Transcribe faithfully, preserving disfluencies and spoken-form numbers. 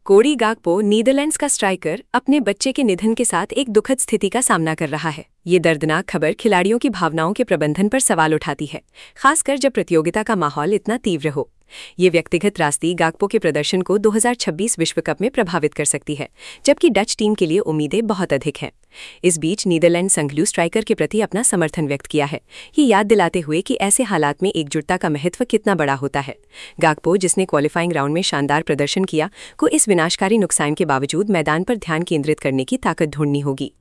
कोडी गाकपो नीदरलैंड्स का स्ट्राइकर अपने बच्चे के निधन के साथ एक दुखद स्थिति का सामना कर रहा है। ये दर्दनाक खबर खिलाड़ियों की भावनाओं के प्रबंधन पर सवाल उठाती है, खासकर जब प्रतियोगिता का माहौल इतना तीव्र हो। ये व्यक्तिगत रास्ती गाकपो के प्रदर्शन को दो हज़ार छब्बीस विश्व कप में प्रभावित कर सकती है, जबकि डच टीम के लिए उम्मीदें बहुत अधिक हैं। इस बीच नीदरलैंड संघलू स्ट्राइकर के प्रति अपना समर्थन व्यक्त किया है, ये याद दिलाते हुए कि ऐसे हालात में एकजुटता का महत्व कितना बड़ा होता है। गाकपो, जिसने क्वालिफाइंग राउंड में शानदार प्रदर्शन किया, को इस विनाशकारी नुकसान के बावजूद मैदान पर ध्यान केंद्रित करने की ताकत ढूंढनी होगी।